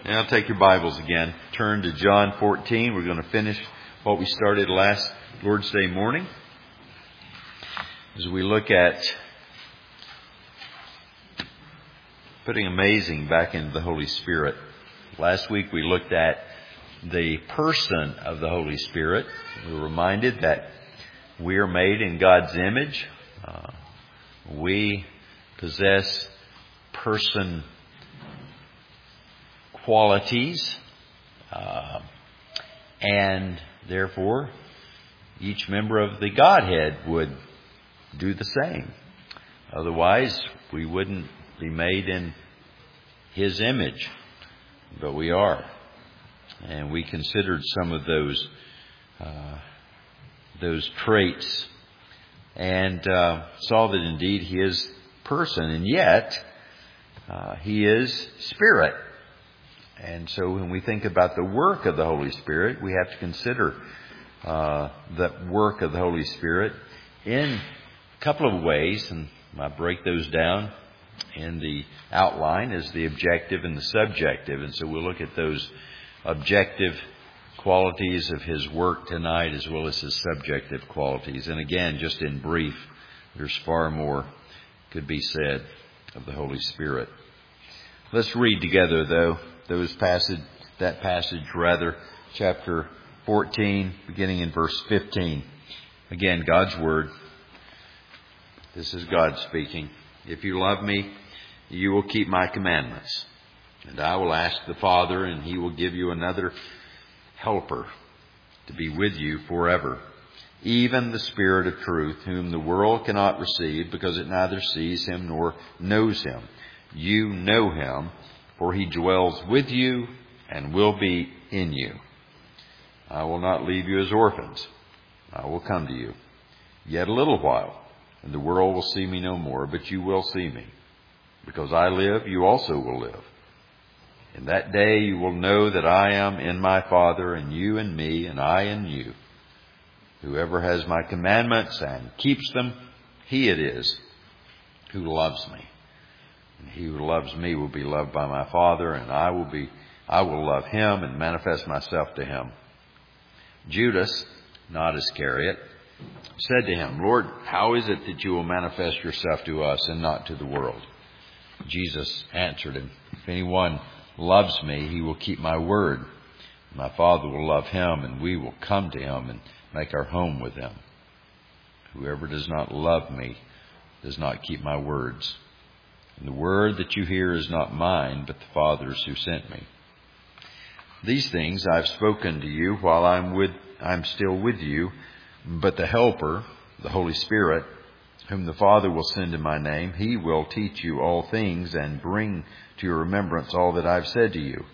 Now take your Bibles again. Turn to John 14. We're going to finish what we started last Lord's Day morning. As we look at putting amazing back into the Holy Spirit. Last week we looked at the person of the Holy Spirit. We were reminded that we are made in God's image. We possess person qualities, and therefore each member of the Godhead would do the same. Otherwise, we wouldn't be made in His image, but we are. And we considered some of those traits and saw that indeed He is person, and yet He is Spirit. And so when we think about the work of the Holy Spirit, we have to consider that work of the Holy Spirit in a couple of ways, and I break those down in the outline as the objective and the subjective. And so we'll look at those objective qualities of His work tonight as well as His subjective qualities. And again, just in brief, there's far more could be said of the Holy Spirit. Let's read together, though, that passage, chapter 14, beginning in verse 15. Again, God's Word. This is God speaking. If you love me, you will keep my commandments. And I will ask the Father, and He will give you another helper to be with you forever. Even the Spirit of truth, whom the world cannot receive, because it neither sees Him nor knows Him. You know Him, for He dwells with you and will be in you. I will not leave you as orphans. I will come to you. Yet a little while, and the world will see me no more, but you will see me. Because I live, you also will live. In that day you will know that I am in my Father, and you in me, and I in you. Whoever has my commandments and keeps them, he it is who loves me. And he who loves me will be loved by my Father, and I will love him and manifest myself to him. Judas, not Iscariot, said to him, Lord, how is it that you will manifest yourself to us and not to the world? Jesus answered him, if anyone loves me, he will keep my word. My Father will love him, and we will come to him and make our home with him. Whoever does not love me does not keep my words. And the word that you hear is not mine, but the Father's who sent me. These things I have spoken to you while I'm still with you, but the Helper, the Holy Spirit, whom the Father will send in my name, He will teach you all things and bring to your remembrance all that I've said to you.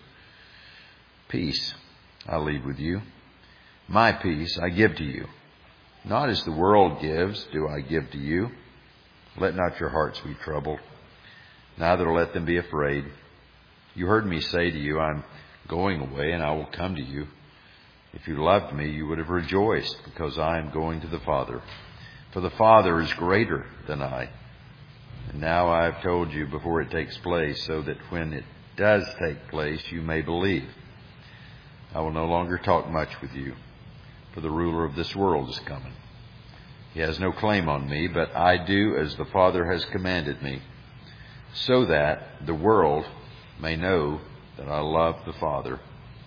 Peace I leave with you. My peace I give to you. Not as the world gives, do I give to you. Let not your hearts be troubled, neither let them be afraid. You heard me say to you, I'm going away, and I will come to you. If you loved me, you would have rejoiced, because I am going to the Father. For the Father is greater than I. And now I have told you before it takes place, so that when it does take place, you may believe. I will no longer talk much with you, for the ruler of this world is coming. He has no claim on me, but I do as the Father has commanded me, so that the world may know that I love the Father.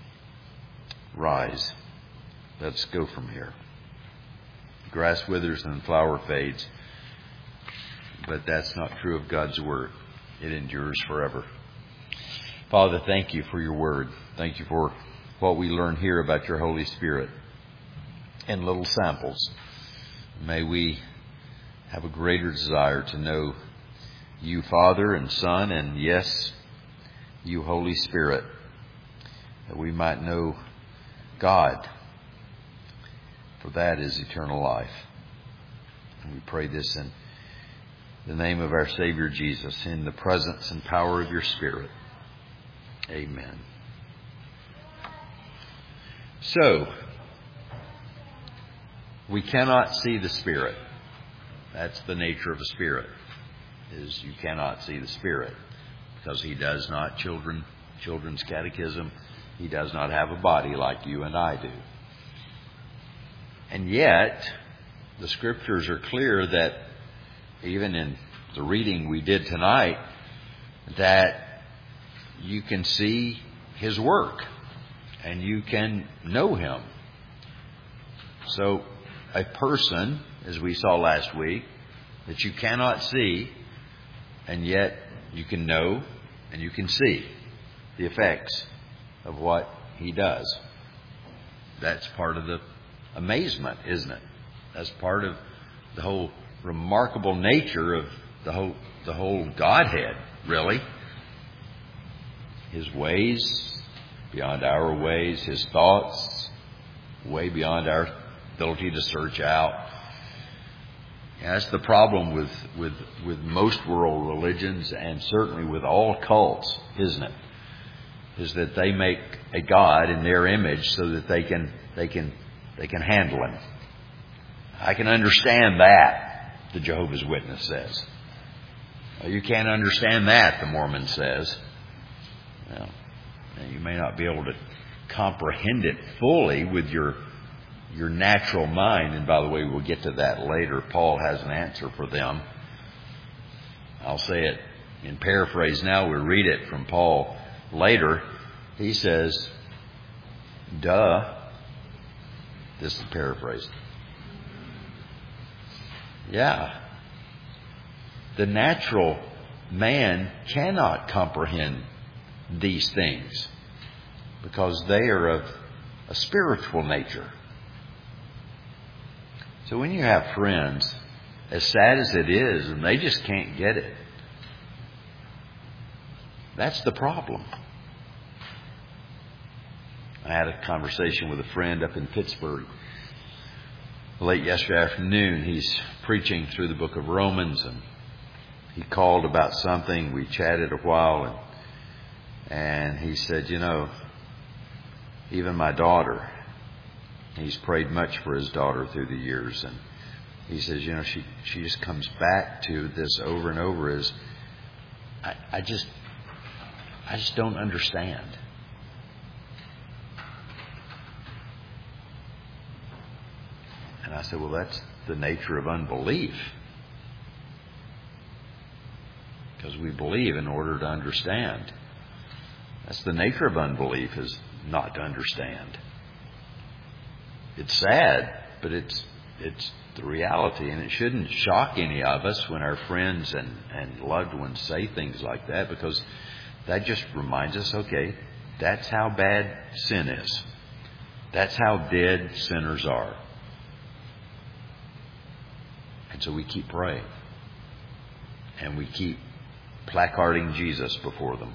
Rise. Let's go from here. Grass withers and the flower fades, but that's not true of God's Word. It endures forever. Father, thank you for your Word. Thank you for what we learn here about your Holy Spirit in little samples. May we have a greater desire to know you, Father and Son, and yes, you, Holy Spirit, that we might know God, for that is eternal life. And we pray this in the name of our Savior Jesus, in the presence and power of your Spirit. Amen. So, we cannot see the Spirit. That's the nature of a spirit, is you cannot see the Spirit, because He does not, children, Children's Catechism. He does not have a body like you and I do. And yet, the Scriptures are clear that even in the reading we did tonight, that you can see His work and you can know Him. So, a person, as we saw last week, that you cannot see, and yet you can know and you can see the effects of what He does. That's part of the amazement, isn't it? That's part of the whole remarkable nature of the whole Godhead, really. His ways beyond our ways, His thoughts way beyond our ability to search out. Yeah, that's the problem with most world religions, and certainly with all cults, isn't it? Is that they make a God in their image so that they can handle Him. I can understand that, the Jehovah's Witness says. You can't understand that, the Mormon says. Well, you may not be able to comprehend it fully with your natural mind. And by the way, we'll get to that later. Paul has an answer for them. I'll say it in paraphrase now. We'll read it from Paul later. He says, duh. This is paraphrased. Yeah. The natural man cannot comprehend these things because they are of a spiritual nature. So when you have friends, as sad as it is, and they just can't get it, that's the problem. I had a conversation with a friend up in Pittsburgh late yesterday afternoon. He's preaching through the book of Romans, and he called about something. We chatted a while, and he said, even my daughter, he's prayed much for his daughter through the years, and he says, she just comes back to this over and over as, I just don't understand. And I said, well, that's the nature of unbelief. Because we believe in order to understand. That's the nature of unbelief, is not to understand. It's sad, but it's the reality. And it shouldn't shock any of us when our friends and loved ones say things like that, because that just reminds us, okay, that's how bad sin is. That's how dead sinners are. And so we keep praying. And we keep placarding Jesus before them.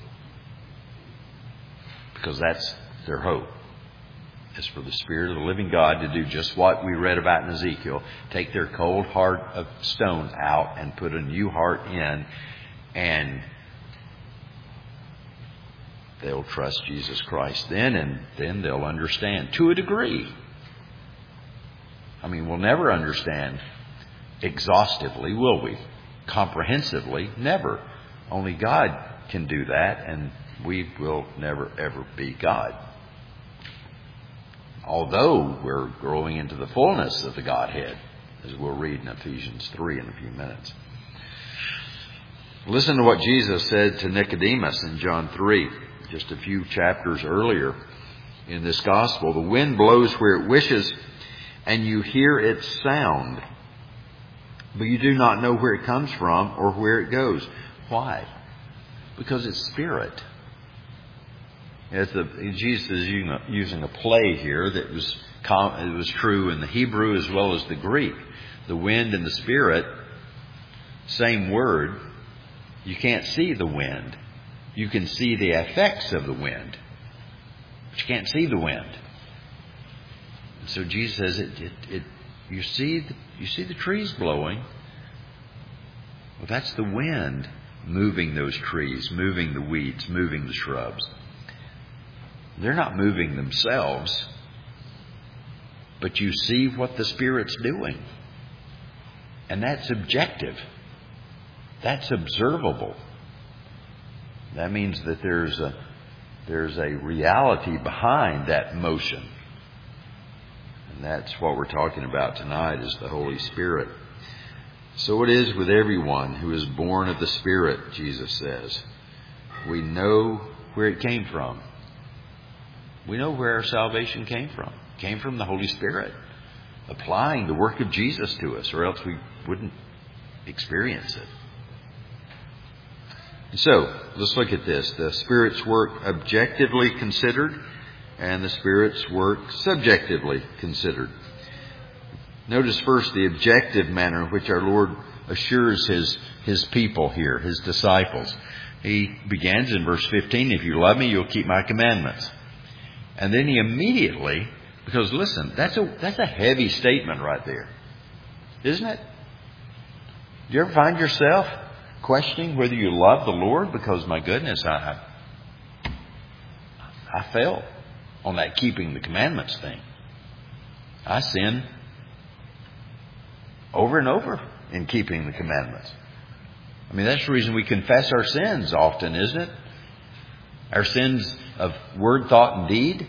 Because that's their hope. It's for the Spirit of the living God to do just what we read about in Ezekiel. Take their cold heart of stone out and put a new heart in. And they'll trust Jesus Christ then, and then they'll understand to a degree. I mean, we'll never understand exhaustively, will we? Comprehensively, never. Only God can do that, and we will never ever be God. Although we're growing into the fullness of the Godhead, as we'll read in Ephesians 3 in a few minutes. Listen to what Jesus said to Nicodemus in John 3, just a few chapters earlier in this gospel. The wind blows where it wishes, and you hear its sound, but you do not know where it comes from or where it goes. Why? Because it's spirit. Jesus is using a play here that was true in the Hebrew as well as the Greek. The wind and the spirit, same word. You can't see the wind. You can see the effects of the wind, but you can't see the wind. And so Jesus says, you see the trees blowing. Well, that's the wind moving those trees, moving the weeds, moving the shrubs. They're not moving themselves, but you see what the Spirit's doing. And that's objective. That's observable. That means that there's There's a reality behind that motion. And that's what we're talking about tonight, is the Holy Spirit. So it is with everyone who is born of the Spirit, Jesus says. We know where it came from. We know where our salvation came from. It came from the Holy Spirit, applying the work of Jesus to us, or else we wouldn't experience it. So, let's look at this. The Spirit's work objectively considered, and the Spirit's work subjectively considered. Notice first the objective manner in which our Lord assures His people here, His disciples. He begins in verse 15, if you love me, you'll keep my commandments. And then He immediately, because listen, that's a heavy statement right there, isn't it? Do you ever find yourself questioning whether you love the Lord? Because my goodness, I fail on that keeping the commandments thing. I sin over and over in keeping the commandments. I mean, that's the reason we confess our sins often, isn't it? Our sins of word, thought, and deed.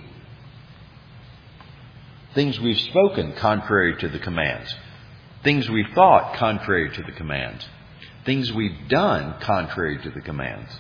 Things we've spoken contrary to the commands. Things we've thought contrary to the commands. Things we've done contrary to the commands.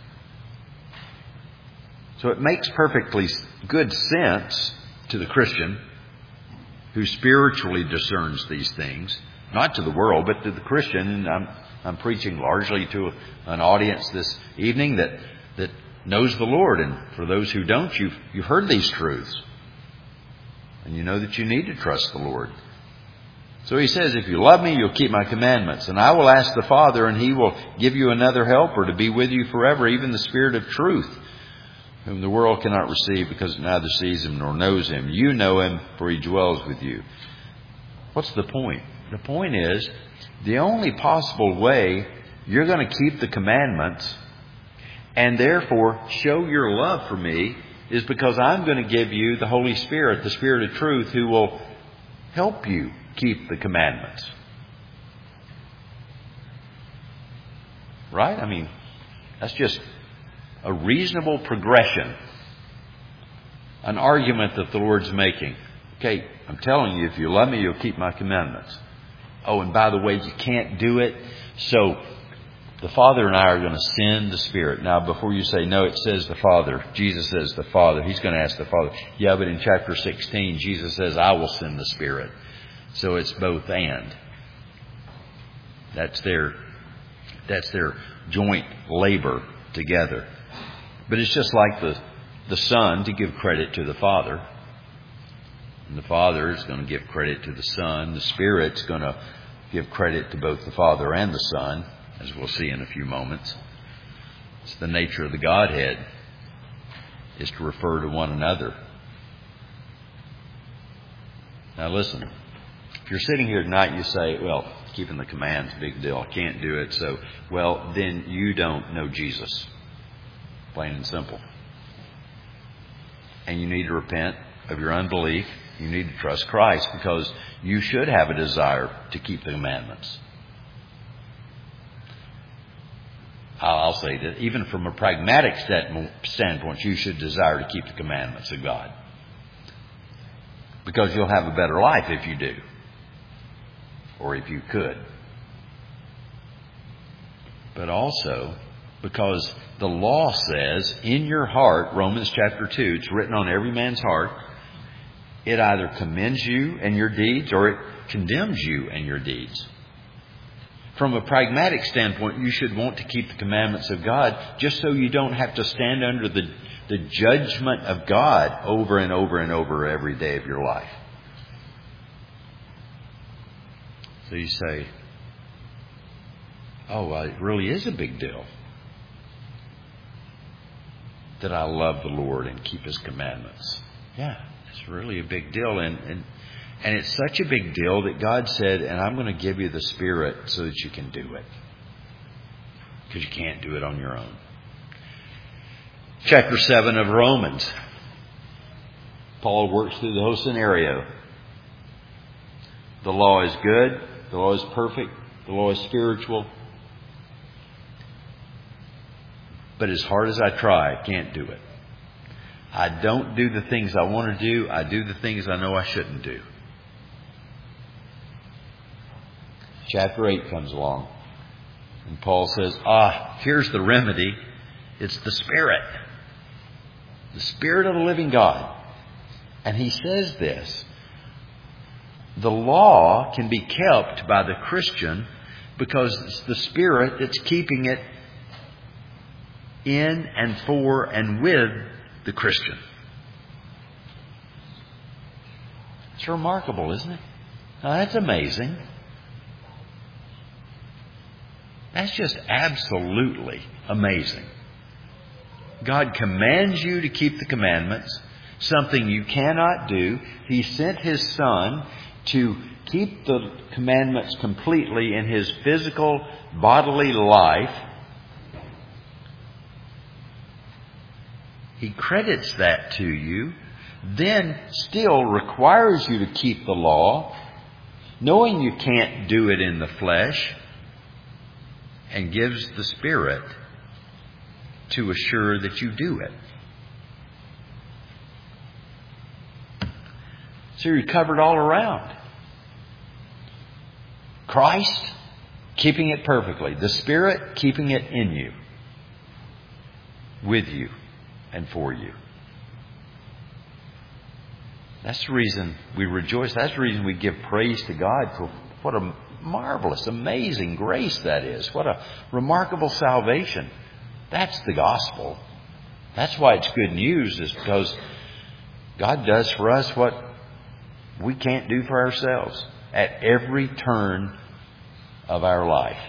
So it makes perfectly good sense to the Christian who spiritually discerns these things, not to the world, but to the Christian. And I'm preaching largely to an audience this evening that knows the Lord. And for those who don't, you've heard these truths. And you know that you need to trust the Lord. So He says, if you love me, you'll keep my commandments. And I will ask the Father, and He will give you another helper to be with you forever, even the Spirit of truth, whom the world cannot receive because it neither sees Him nor knows Him. You know Him, for He dwells with you. What's the point? The point is, the only possible way you're going to keep the commandments and therefore show your love for me is because I'm going to give you the Holy Spirit, the Spirit of truth, who will help you keep the commandments. Right? I mean, that's just a reasonable progression. An argument that the Lord's making. Okay, I'm telling you, if you love me, you'll keep my commandments. Oh, and by the way, you can't do it. So the Father and I are going to send the Spirit. Now, before you say, no, it says the Father. Jesus says the Father. He's going to ask the Father. Yeah, but in chapter 16, Jesus says, I will send the Spirit. So it's both and. That's their joint labor together. But it's just like the Son, to give credit to the Father. And the Father is going to give credit to the Son. The Spirit's going to give credit to both the Father and the Son, as we'll see in a few moments. It's the nature of the Godhead, is to refer to one another. Now listen, if you're sitting here tonight and you say, well, keeping the commands, big deal, I can't do it, so, well, then you don't know Jesus. Plain and simple. And you need to repent of your unbelief. You need to trust Christ, because you should have a desire to keep the commandments. I'll say that even from a pragmatic standpoint, you should desire to keep the commandments of God. Because you'll have a better life if you do. Or if you could. But also because the law says in your heart, Romans chapter 2, it's written on every man's heart, it either commends you and your deeds or it condemns you and your deeds. From a pragmatic standpoint, you should want to keep the commandments of God just so you don't have to stand under the judgment of God over and over and over every day of your life. So you say, oh, well, it really is a big deal that I love the Lord and keep His commandments. Yeah, it's really a big deal. And it's such a big deal that God said, and I'm going to give you the Spirit so that you can do it. Because you can't do it on your own. Chapter 7 of Romans. Paul works through the whole scenario. The law is good. The law is perfect. The law is spiritual. But as hard as I try, I can't do it. I don't do the things I want to do. I do the things I know I shouldn't do. Chapter 8 comes along. And Paul says, here's the remedy. It's the Spirit. The Spirit of the living God. And he says this. The law can be kept by the Christian because it's the Spirit that's keeping it in and for and with the Christian. It's remarkable, isn't it? Now, that's amazing. That's just absolutely amazing. God commands you to keep the commandments, something you cannot do. He sent His Son to keep the commandments completely in His physical, bodily life. He credits that to you, then still requires you to keep the law, knowing you can't do it in the flesh, and gives the Spirit to assure that you do it. So you're covered all around. Christ, keeping it perfectly. The Spirit, keeping it in you, with you, and for you. That's the reason we rejoice. That's the reason we give praise to God for what a marvelous, amazing grace that is. What a remarkable salvation. That's the gospel. That's why it's good news, is because God does for us what we can't do for ourselves at every turn of our life.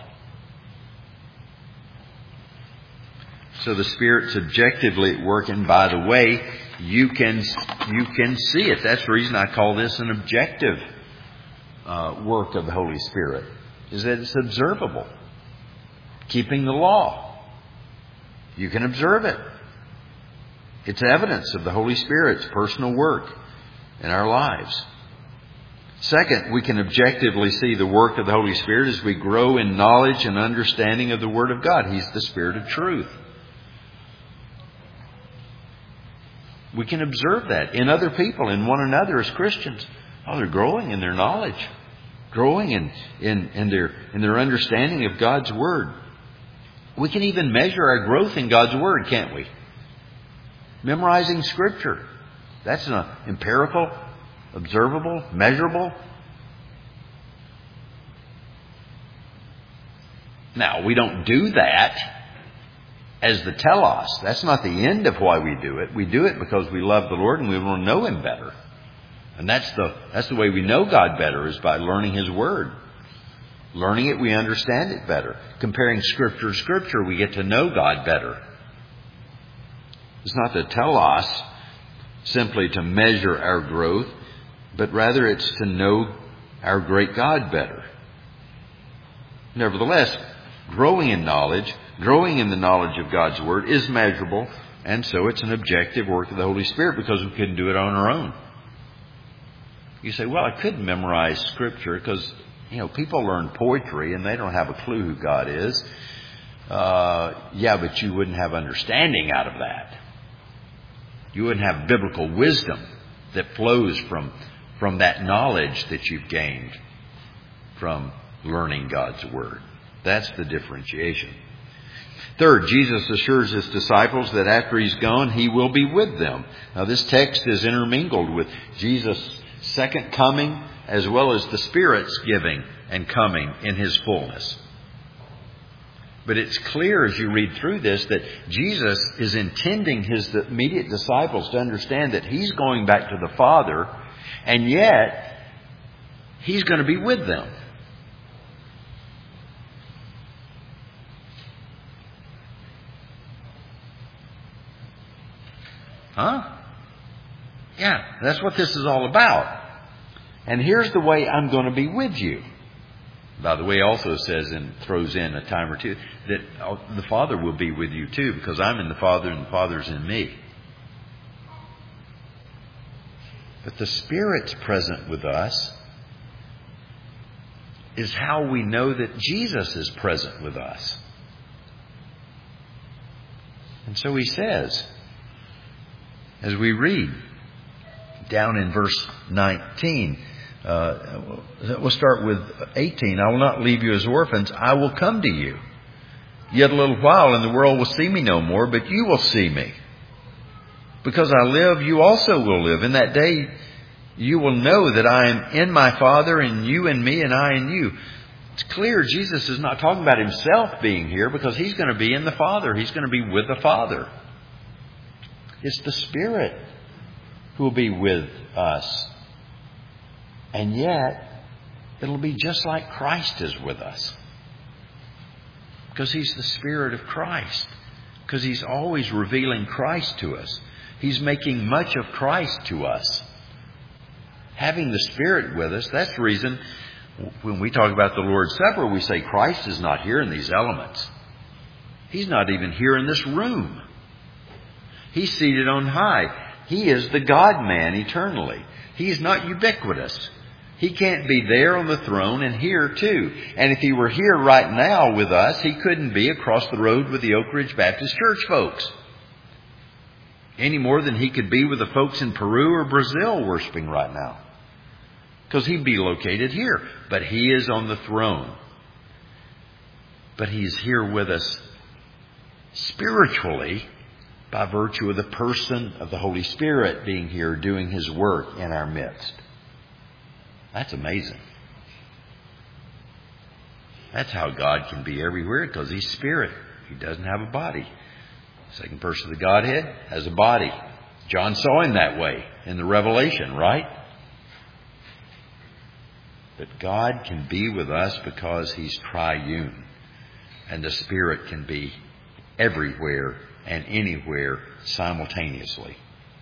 So the Spirit's objectively at work, and by the way, you can see it. That's the reason I call this an objective work of the Holy Spirit, is that it's observable. Keeping the law. You can observe it. It's evidence of the Holy Spirit's personal work in our lives. Second, we can objectively see the work of the Holy Spirit as we grow in knowledge and understanding of the Word of God. He's the Spirit of truth. We can observe that in other people, in one another as Christians. They're growing in their knowledge, growing in their understanding of God's Word. We can even measure our growth in God's Word, can't we? Memorizing Scripture. That's an empirical, observable, measurable. Now, we don't do that as the telos. That's not the end of why we do it. We do it because we love the Lord and we want to know Him better. And that's the way we know God better, is by learning His Word. Learning it, we understand it better. Comparing Scripture to Scripture, we get to know God better. It's not the telos simply to measure our growth, but rather it's to know our great God better. Nevertheless, growing in knowledge, growing in the knowledge of God's Word is measurable, and so it's an objective work of the Holy Spirit, because we couldn't do it on our own. You say, well, I could memorize Scripture because, people learn poetry and they don't have a clue who God is. Yeah, but you wouldn't have understanding out of that. You wouldn't have biblical wisdom that flows from that knowledge that you've gained from learning God's Word. That's the differentiation. Third, Jesus assures His disciples that after He's gone, He will be with them. Now, this text is intermingled with Jesus' second coming, as well as the Spirit's giving and coming in His fullness. But it's clear as you read through this that Jesus is intending His immediate disciples to understand that He's going back to the Father, and yet He's going to be with them. Huh? Yeah, that's what this is all about. And here's the way I'm going to be with you. By the way, also says and throws in a time or two that the Father will be with you too, because I'm in the Father and the Father's in me. But the Spirit's present with us is how we know that Jesus is present with us. And so He says, as we read down in verse 19. We'll start with 18. I will not leave you as orphans. I will come to you. Yet a little while and the world will see me no more, but you will see me. Because I live, you also will live. In that day, you will know that I am in my Father, and you in me, and I in you. It's clear Jesus is not talking about himself being here, because he's going to be in the Father. He's going to be with the Father. It's the Spirit who will be with us. And yet, it'll be just like Christ is with us. Because he's the Spirit of Christ. Because he's always revealing Christ to us. He's making much of Christ to us. Having the Spirit with us, that's the reason when we talk about the Lord's Supper, we say Christ is not here in these elements. He's not even here in this room. He's seated on high. He is the God-man eternally. He's not ubiquitous. He can't be there on the throne and here too. And if he were here right now with us, he couldn't be across the road with the Oak Ridge Baptist Church folks. Any more than he could be with the folks in Peru or Brazil worshiping right now. Because he'd be located here. But he is on the throne. But he's here with us spiritually by virtue of the person of the Holy Spirit being here doing his work in our midst. That's amazing. That's how God can be everywhere, because he's Spirit. He doesn't have a body. Second person of the Godhead has a body. John saw him that way in the Revelation, right? But God can be with us because he's triune. And the Spirit can be everywhere and anywhere simultaneously.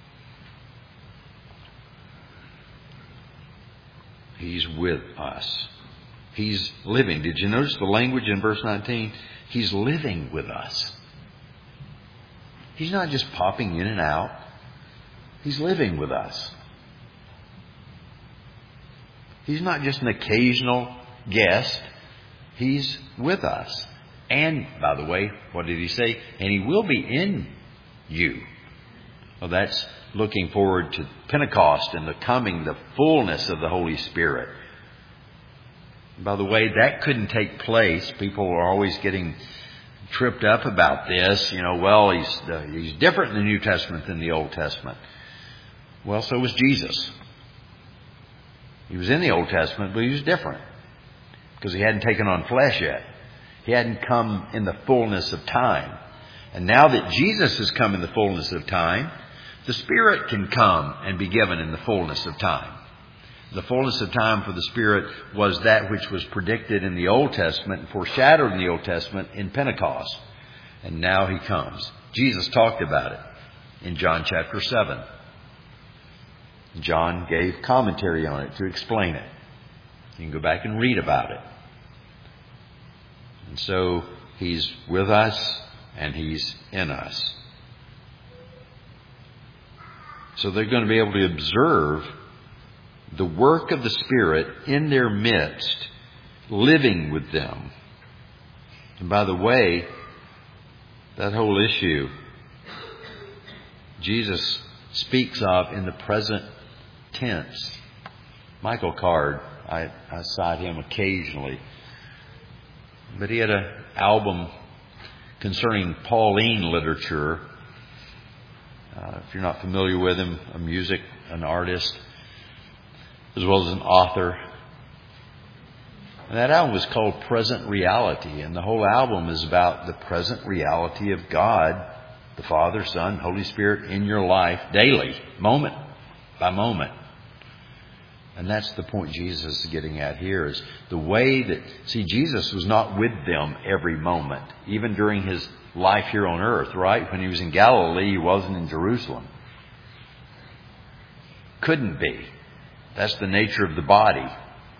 He's with us. He's living. Did you notice the language in verse 19? He's living with us. He's not just popping in and out. He's living with us. He's not just an occasional guest. He's with us. And, by the way, what did he say? And he will be in you. Well, that's looking forward to Pentecost and the coming, the fullness of the Holy Spirit. By the way, that couldn't take place. People are always getting tripped up about this. Well, he's different in the New Testament than the Old Testament. Well, so was Jesus. He was in the Old Testament, but he was different because he hadn't taken on flesh yet. He hadn't come in the fullness of time. And now that Jesus has come in the fullness of time, the Spirit can come and be given in the fullness of time. The fullness of time for the Spirit was that which was predicted in the Old Testament and foreshadowed in the Old Testament in Pentecost. And now he comes. Jesus talked about it in John chapter 7. John gave commentary on it to explain it. You can go back and read about it. And so he's with us and he's in us. So they're going to be able to observe the work of the Spirit in their midst, living with them. And by the way, that whole issue Jesus speaks of in the present tense. Michael Card, I cite him occasionally. But he had an album concerning Pauline literature. If you're not familiar with him, an artist, as well as an author. And that album was called Present Reality. And the whole album is about the present reality of God, the Father, Son, Holy Spirit in your life daily, moment by moment. And that's the point Jesus is getting at here, is the way that, Jesus was not with them every moment, even during his life here on earth, right? When he was in Galilee, he wasn't in Jerusalem. Couldn't be. That's the nature of the body.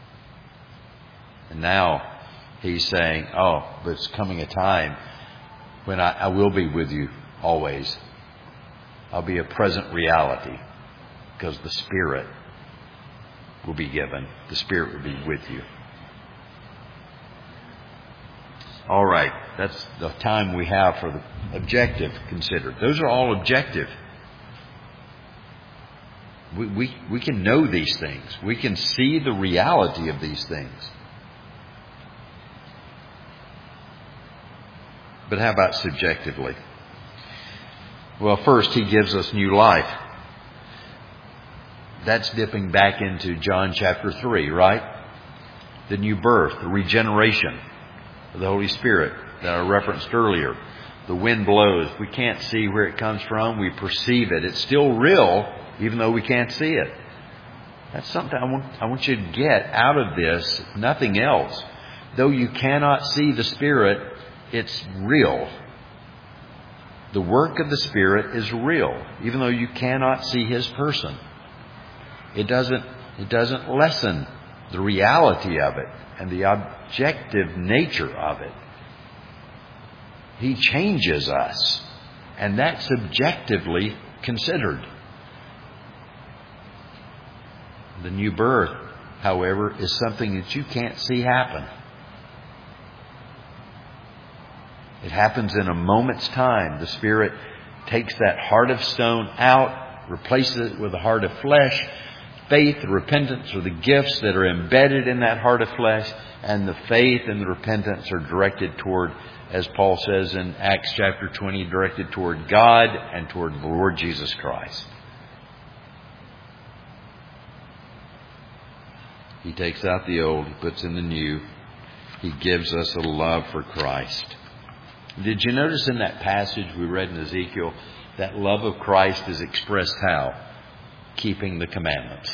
And now he's saying, but it's coming a time when I will be with you always. I'll be a present reality because the Spirit will be given. The Spirit will be with you. All right. That's the time we have for the objective considered. Those are all objective. We can know these things. We can see the reality of these things. But how about subjectively? Well, first, He gives us new life. That's dipping back into John chapter 3, right? The new birth, the regeneration of the Holy Spirit that I referenced earlier. The wind blows. We can't see where it comes from. We perceive it. It's still real, even though we can't see it. That's something I want you to get out of this, if nothing else. Though you cannot see the Spirit, it's real. The work of the Spirit is real, even though you cannot see His person. It doesn't lessen the reality of it and the objective nature of it. He changes us, and that's objectively considered. The new birth, however, is something that you can't see happen. It happens in a moment's time. The Spirit takes that heart of stone out, replaces it with a heart of flesh. Faith, the repentance are the gifts that are embedded in that heart of flesh, and the faith and the repentance are directed toward, as Paul says in Acts chapter 20, directed toward God and toward the Lord Jesus Christ. He takes out the old, He puts in the new. He gives us a love for Christ. Did you notice in that passage we read in Ezekiel, that love of Christ is expressed how? Keeping the commandments.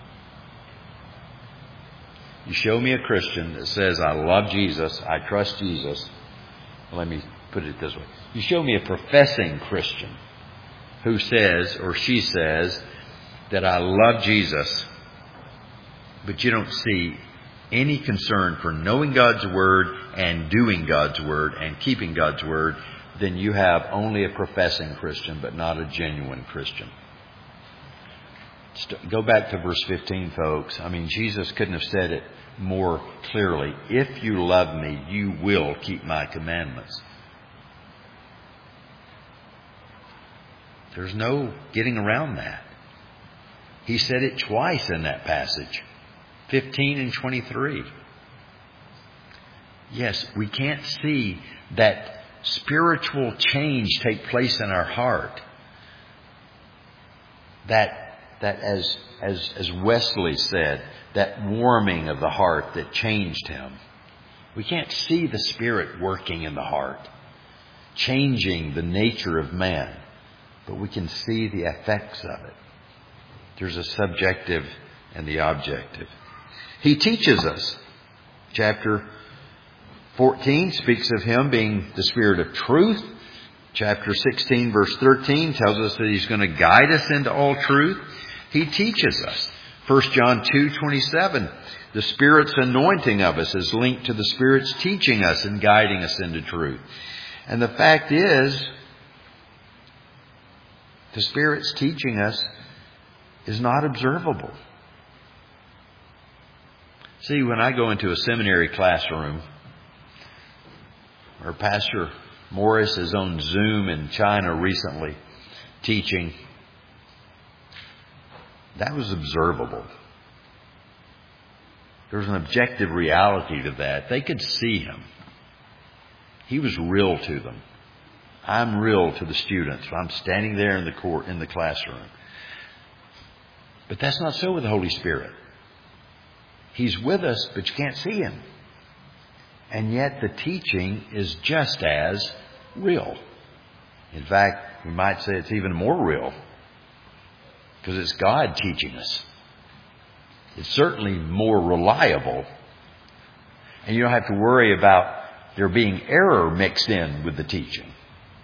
You show me a Christian that says, I love Jesus, I trust Jesus. Let me put it this way. You show me a professing Christian who says, or she says, that I love Jesus, but you don't see any concern for knowing God's Word and doing God's Word and keeping God's Word, then you have only a professing Christian, but not a genuine Christian. Go back to verse 15, folks. I mean, Jesus couldn't have said it more clearly. If you love me, you will keep my commandments. There's no getting around that. He said it twice in that passage, 15 and 23. Yes, we can't see that spiritual change take place in our heart. That as Wesley said, that warming of the heart that changed him. We can't see the Spirit working in the heart, changing the nature of man, but we can see the effects of it. There's a subjective and the objective. He teaches us. Chapter 14 speaks of Him being the Spirit of truth. Chapter 16, verse 13 tells us that He's going to guide us into all truth. He teaches us. 1 John 2:27, the Spirit's anointing of us is linked to the Spirit's teaching us and guiding us into truth. And the fact is, the Spirit's teaching us is not observable. See, when I go into a seminary classroom, or Pastor Morris is on Zoom in China recently teaching, that was observable. There was an objective reality to that. They could see Him. He was real to them. I'm real to the students. I'm standing there in the classroom. But that's not so with the Holy Spirit. He's with us, but you can't see Him. And yet the teaching is just as real. In fact, we might say it's even more real, because it's God teaching us. It's certainly more reliable. And you don't have to worry about there being error mixed in with the teaching.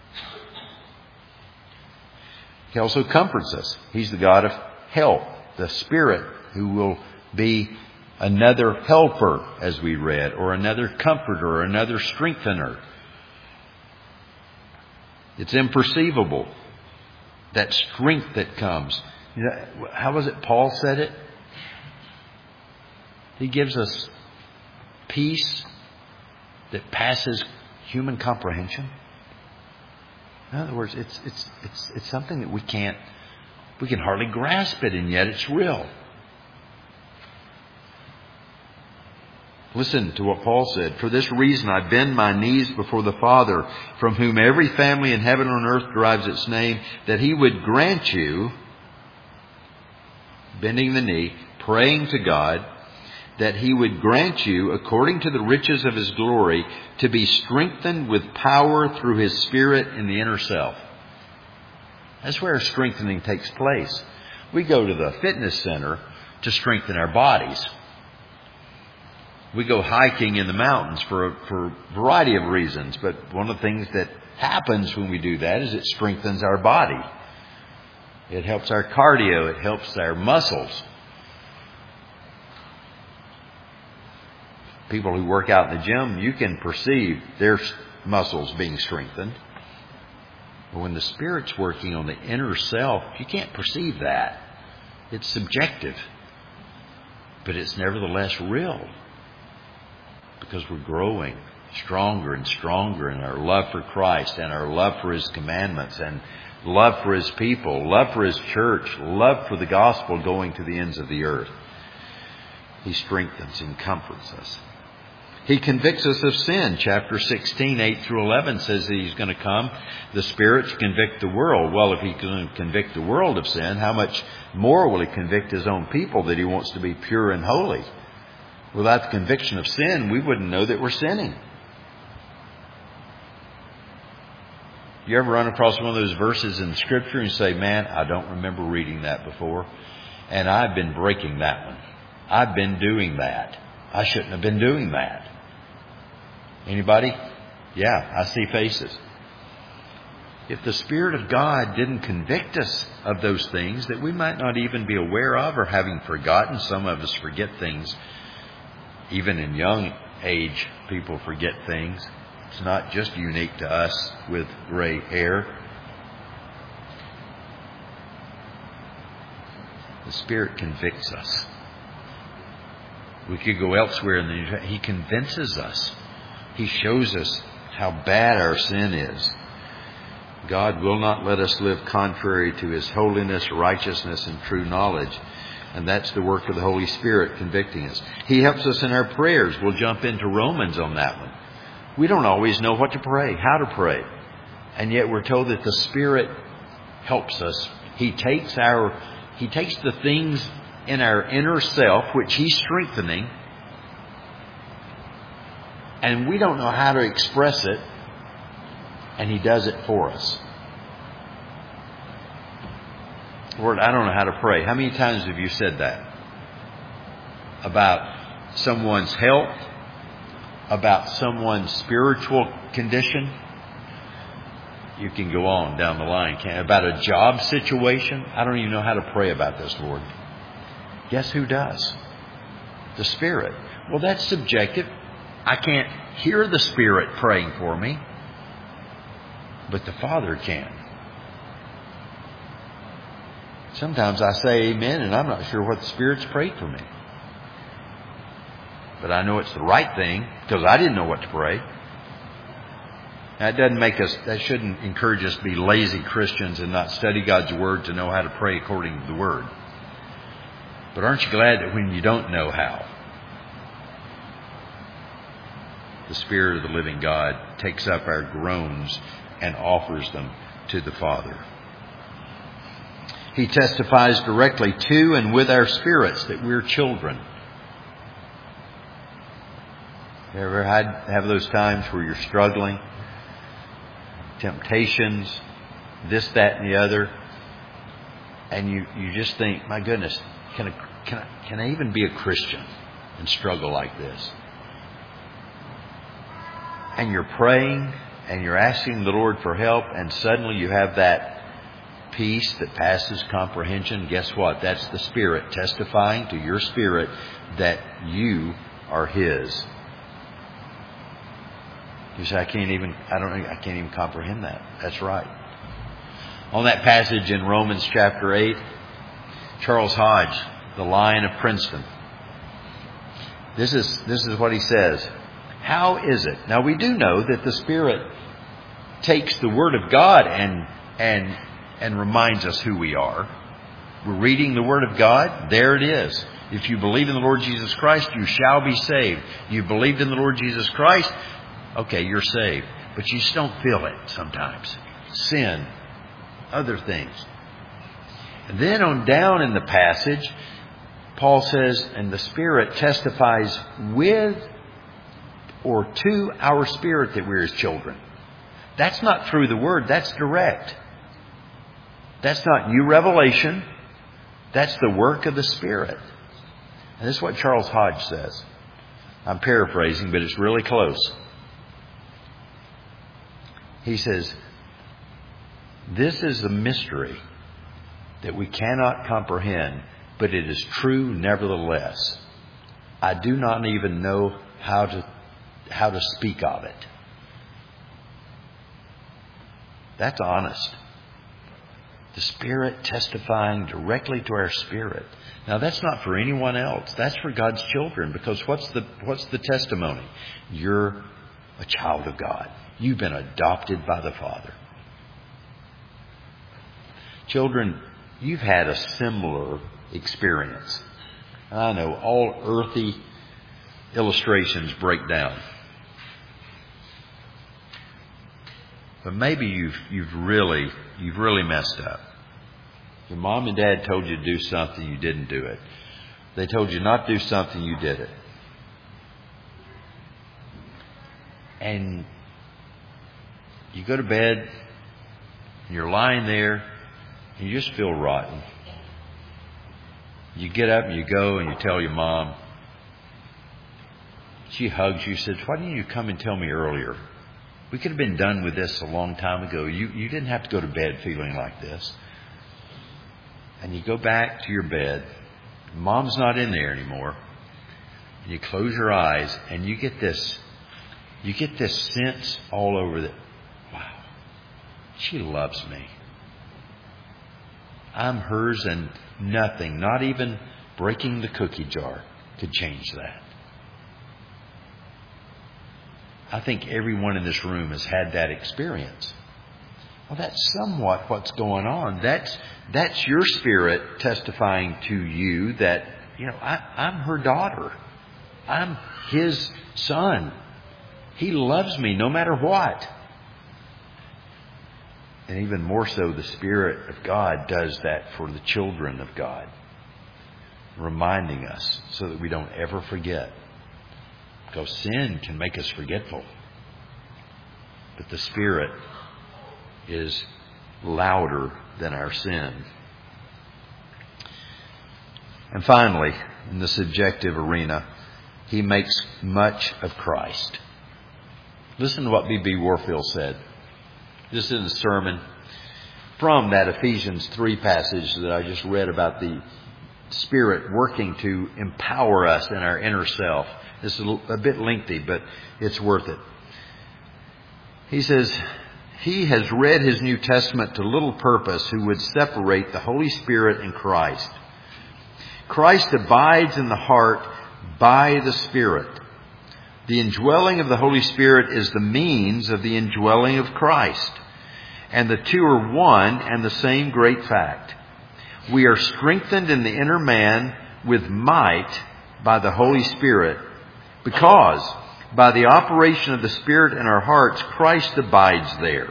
He also comforts us. He's the God of help, the Spirit who will be another helper, as we read, or another comforter, or another strengthener. It's imperceivable, that strength that comes. You know, how was it Paul said it? He gives us peace that passes human comprehension. In other words, it's something that we can't We can hardly grasp it, and yet it's real. Listen to what Paul said. For this reason I bend my knees before the Father, from whom every family in heaven and on earth derives its name, that He would grant you, bending the knee, praying to God, that He would grant you, according to the riches of His glory, to be strengthened with power through His Spirit in the inner self. That's where strengthening takes place. We go to the fitness center to strengthen our bodies. We go hiking in the mountains for a variety of reasons, but one of the things that happens when we do that is it strengthens our body. It helps our cardio. It helps our muscles. People who work out in the gym, you can perceive their muscles being strengthened. But when the Spirit's working on the inner self, you can't perceive that. It's subjective. But it's nevertheless real. Because we're growing stronger and stronger in our love for Christ and our love for His commandments and love for His people, love for His church, love for the gospel going to the ends of the earth. He strengthens and comforts us. He convicts us of sin. Chapter 16, 8 through 11 says that He's going to come, the Spirit, to convict the world. Well, if He can convict the world of sin, how much more will He convict His own people that He wants to be pure and holy? Without the conviction of sin, we wouldn't know that we're sinning. You ever run across one of those verses in Scripture and say, man, I don't remember reading that before, and I've been breaking that one. I've been doing that. I shouldn't have been doing that. Anybody? Yeah, I see faces. If the Spirit of God didn't convict us of those things that we might not even be aware of or having forgotten, some of us forget things. Even in young age, people forget things. It's not just unique to us with gray hair. The Spirit convicts us. We could go elsewhere and He convinces us. He shows us how bad our sin is. God will not let us live contrary to His holiness, righteousness, and true knowledge. And that's the work of the Holy Spirit convicting us. He helps us in our prayers. We'll jump into Romans on that one. We don't always know what to pray, how to pray. And yet we're told that the Spirit helps us. He takes the things in our inner self, which He's strengthening, and we don't know how to express it, and He does it for us. Lord, I don't know how to pray. How many times have you said that? About someone's health, about someone's spiritual condition. You can go on down the line. About a job situation. I don't even know how to pray about this, Lord. Guess who does? The Spirit. Well, that's subjective. I can't hear the Spirit praying for me, but the Father can. Sometimes I say amen and I'm not sure what the Spirit's prayed for me. But I know it's the right thing because I didn't know what to pray. That shouldn't encourage us to be lazy Christians and not study God's Word to know how to pray according to the Word. But aren't you glad that when you don't know how, the Spirit of the living God takes up our groans and offers them to the Father? He testifies directly to and with our spirits that we're children. You ever have those times where you're struggling? Temptations, this, that, and the other. And you just think, my goodness, can I even be a Christian and struggle like this? And you're praying and you're asking the Lord for help, and suddenly you have that peace that passes comprehension. Guess what? That's the Spirit testifying to your spirit that you are His. You say, I can't even comprehend that. That's right. On that passage in Romans chapter 8, Charles Hodge, the Lion of Princeton, this is what he says. How is it? Now we do know that the Spirit takes the Word of God and reminds us who we are. We're reading the Word of God. There it is. If you believe in the Lord Jesus Christ, you shall be saved. You believed in the Lord Jesus Christ, okay, you're saved. But you just don't feel it sometimes. Sin, other things. And then on down in the passage, Paul says, and the Spirit testifies with or to our spirit that we're His children. That's not through the Word, that's direct. That's not new revelation. That's the work of the Spirit. And this is what Charles Hodge says. I'm paraphrasing, but it's really close. He says, this is a mystery that we cannot comprehend, but it is true nevertheless. I do not even know how to speak of it. That's honest. The Spirit testifying directly to our spirit. Now that's not for anyone else. That's for God's children. Because what's the testimony? You're a child of God. You've been adopted by the Father. Children, you've had a similar experience. I know all earthy illustrations break down. But maybe you've really messed up. Your mom and dad told you to do something, you didn't do it. They told you not to do something, you did it. And you go to bed, and you're lying there, and you just feel rotten. You get up and you go and you tell your mom. She hugs you, says, why didn't you come and tell me earlier? We could have been done with this a long time ago. You didn't have to go to bed feeling like this. And you go back to your bed. Mom's not in there anymore. And you close your eyes and you get this sense all over that, wow, she loves me. I'm hers and nothing, not even breaking the cookie jar, could change that. I think everyone in this room has had that experience. Well, that's somewhat what's going on. That's your spirit testifying to you that, I'm her daughter. I'm His son. He loves me no matter what. And even more so, the Spirit of God does that for the children of God, reminding us so that we don't ever forget. Because sin can make us forgetful. But the Spirit is louder than our sin. And finally, in the subjective arena, He makes much of Christ. Listen to what B.B. Warfield said. This is a sermon from that Ephesians 3 passage that I just read about the Spirit working to empower us in our inner self. This is a bit lengthy, but it's worth it. He says, he has read his New Testament to little purpose who would separate the Holy Spirit and Christ. Christ abides in the heart by the Spirit. The indwelling of the Holy Spirit is the means of the indwelling of Christ. And the two are one and the same great fact. We are strengthened in the inner man with might by the Holy Spirit, because by the operation of the Spirit in our hearts, Christ abides there.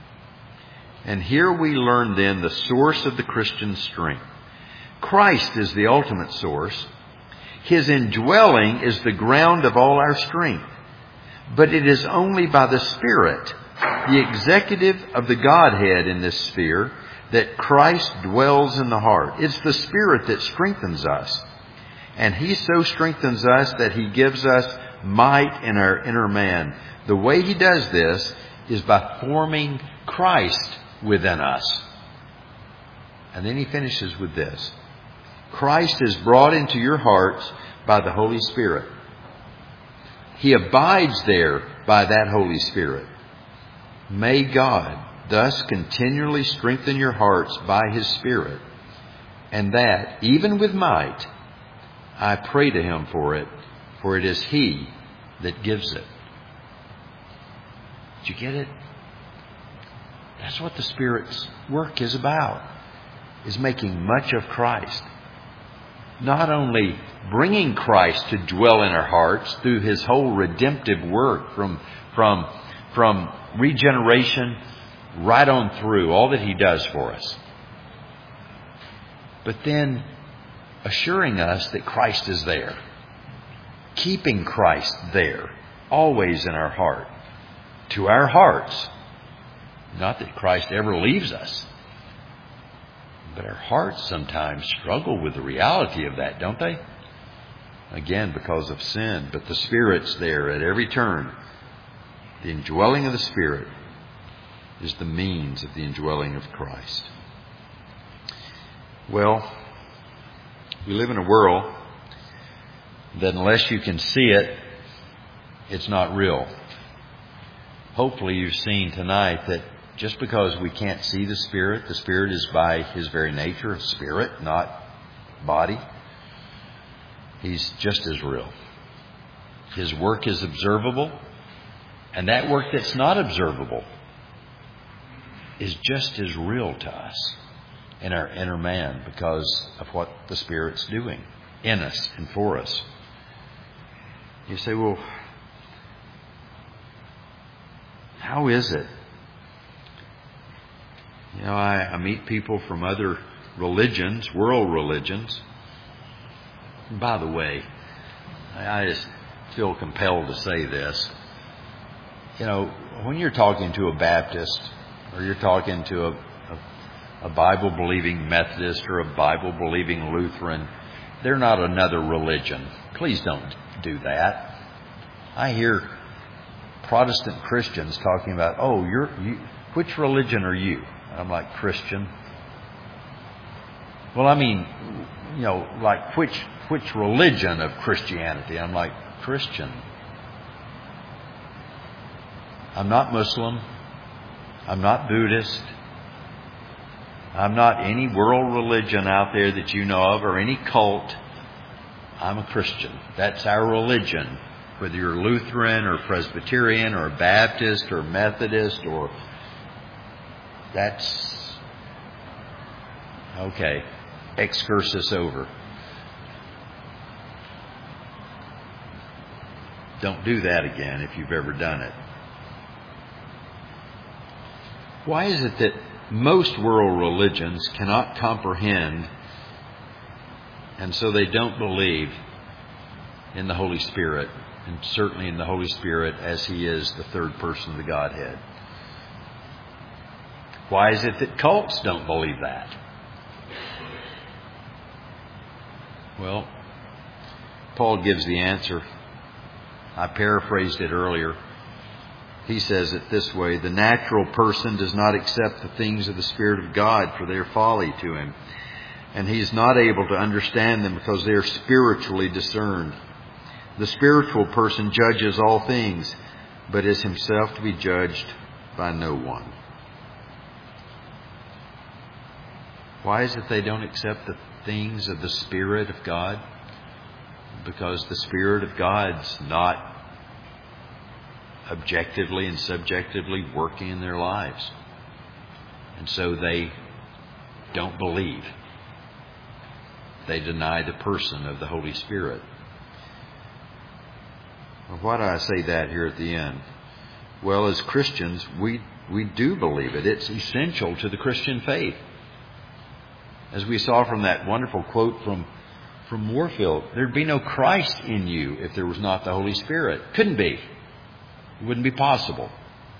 And here we learn then the source of the Christian strength. Christ is the ultimate source. His indwelling is the ground of all our strength. But it is only by the Spirit, the executive of the Godhead in this sphere, that Christ dwells in the heart. It's the Spirit that strengthens us. And He so strengthens us that He gives us might in our inner man. The way He does this is by forming Christ within us. And then He finishes with this. Christ is brought into your hearts by the Holy Spirit. He abides there by that Holy Spirit. May God thus continually strengthen your hearts by His Spirit, and that, even with might, I pray to Him for it is He that gives it. Did you get it? That's what the Spirit's work is about. is making much of Christ. Not only bringing Christ to dwell in our hearts through His whole redemptive work from regeneration right on through, all that He does for us. But then assuring us that Christ is there. Keeping Christ there, always in our heart. To our hearts. Not that Christ ever leaves us. But our hearts sometimes struggle with the reality of that, don't they? Again, because of sin. But the Spirit's there at every turn. The indwelling of the Spirit is the means of the indwelling of Christ. Well, we live in a world that unless you can see it, it's not real. Hopefully you've seen tonight that just because we can't see the Spirit is by His very nature a spirit, not body. He's just as real. His work is observable, and that work that's not observable is just as real to us in our inner man because of what the Spirit's doing in us and for us. You say, well, how is it? You know, I meet people from other religions, world religions. And by the way, I just feel compelled to say this. You know, when you're talking to a Baptist or you're talking to a Bible-believing Methodist or a Bible-believing Lutheran, they're not another religion. Please don't do that. I hear Protestant Christians talking about, oh, which religion are you? I'm like, Christian. Well, I mean, you know, like which religion of Christianity? I'm like, Christian. I'm not Muslim. I'm not Buddhist. I'm not any world religion out there that you know of or any cult. I'm a Christian. That's our religion. Whether you're Lutheran or Presbyterian or Baptist or Methodist or... That's... Okay. Excursus over. Don't do that again if you've ever done it. Why is it that most world religions cannot comprehend, and so they don't believe in the Holy Spirit, and certainly in the Holy Spirit as He is the third person of the Godhead? Why is it that cults don't believe that? Well, Paul gives the answer. I paraphrased it earlier. He says it this way: the natural person does not accept the things of the Spirit of God, for they are folly to him. And he is not able to understand them because they are spiritually discerned. The spiritual person judges all things, but is himself to be judged by no one. Why is it they don't accept the things of the Spirit of God? Because the Spirit of God's not objectively and subjectively working in their lives. And so they don't believe. They deny the person of the Holy Spirit. Well, why do I say that here at the end? Well, as Christians, we do believe it. It's essential to the Christian faith. As we saw from that wonderful quote from Warfield, there'd be no Christ in you if there was not the Holy Spirit. Couldn't be. It wouldn't be possible.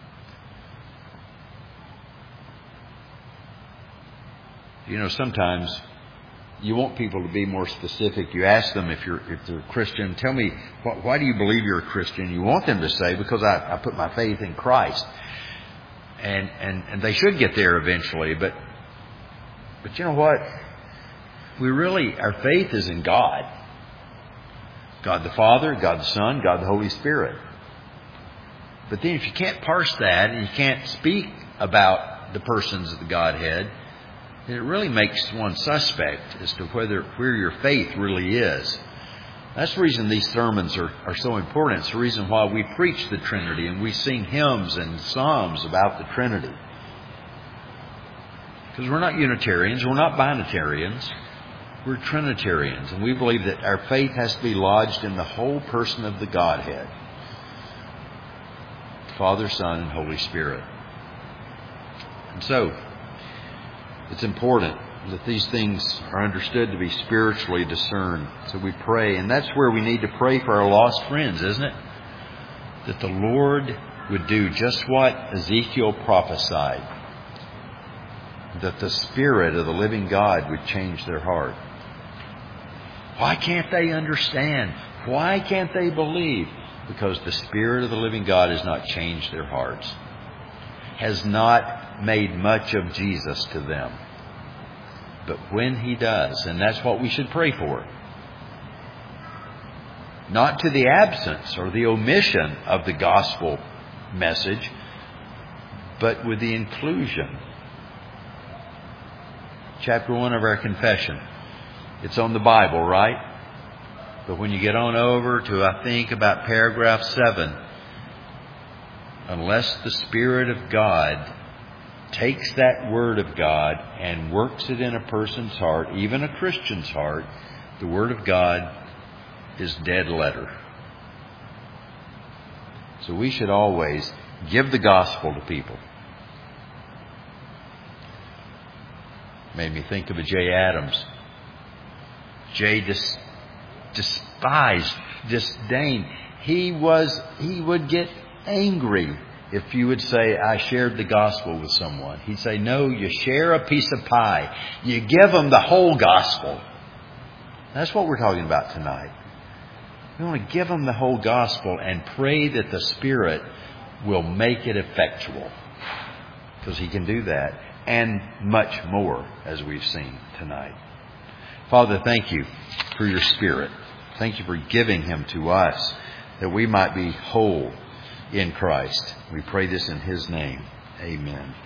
You know, sometimes you want people to be more specific. You ask them if they're Christian, tell me, why do you believe you're a Christian? You want them to say, because I put my faith in Christ. And they should get there eventually. But you know what? Our faith is in God. God the Father, God the Son, God the Holy Spirit. But then if you can't parse that and you can't speak about the persons of the Godhead, then it really makes one suspect as to where your faith really is. That's the reason these sermons are so important. It's the reason why we preach the Trinity and we sing hymns and psalms about the Trinity. Because we're not Unitarians, we're not Binitarians, we're Trinitarians. And we believe that our faith has to be lodged in the whole person of the Godhead. Father, Son, and Holy Spirit. And so, it's important that these things are understood to be spiritually discerned. So we pray, and that's where we need to pray for our lost friends, isn't it? That the Lord would do just what Ezekiel prophesied. That the Spirit of the living God would change their heart. Why can't they understand? Why can't they believe? Because the Spirit of the living God has not changed their hearts. Has not made much of Jesus to them. But when He does, and that's what we should pray for. Not to the absence or the omission of the gospel message, but with the inclusion. Chapter 1 of our confession. It's on the Bible, right? But when you get on over to, I think, about paragraph 7, unless the Spirit of God takes that Word of God and works it in a person's heart, even a Christian's heart, the Word of God is dead letter. So we should always give the gospel to people. Made me think of a Jay Adams. Jay despised, disdained. He would get angry if you would say, I shared the gospel with someone. He'd say, no, you share a piece of pie. You give them the whole gospel. That's what we're talking about tonight. We want to give them the whole gospel and pray that the Spirit will make it effectual. Because He can do that. And much more, as we've seen tonight. Father, thank You for Your Spirit. Thank You for giving Him to us, that we might be whole in Christ. We pray this in His name. Amen.